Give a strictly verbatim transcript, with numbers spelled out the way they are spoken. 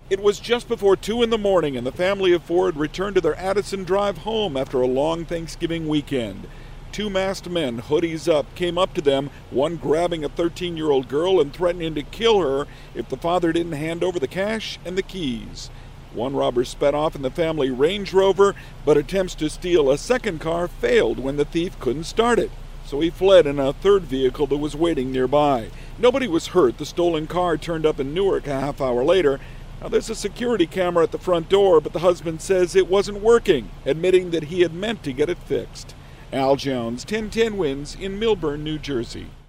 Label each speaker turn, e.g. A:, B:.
A: It was just before two in the morning, and the family of four had returned to their Addison Drive home after a long Thanksgiving weekend. Two masked men, hoodies up, came up to them, one grabbing a thirteen-year-old girl and threatening to kill her if the father didn't hand over the cash and the keys. One robber sped off in the family Range Rover, but attempts to steal a second car failed when the thief couldn't start it. So he fled in a third vehicle that was waiting nearby. Nobody was hurt. The stolen car turned up in Newark a half hour later. Now, there's a security camera at the front door, but the husband says it wasn't working, admitting that he had meant to get it fixed. Al Jones, ten ten Wins in Millburn, New Jersey.